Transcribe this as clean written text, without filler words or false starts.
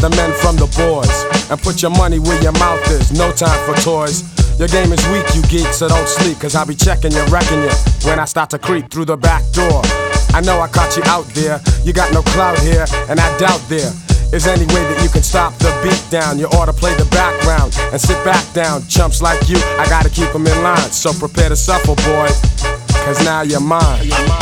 the men from the boys. And put your money where your mouth is, no time for toys. Your game is weak, you geek, so don't sleep, cause I'll be checking you, wrecking you when I start to creep through the back door. I know I caught you out there, you got no clout here, and I doubt there is any way that you can stop the beat down. You ought to play the background and sit back down. Chumps like you, I gotta keep them in line, so prepare to suffer, boy, cause now you're mine.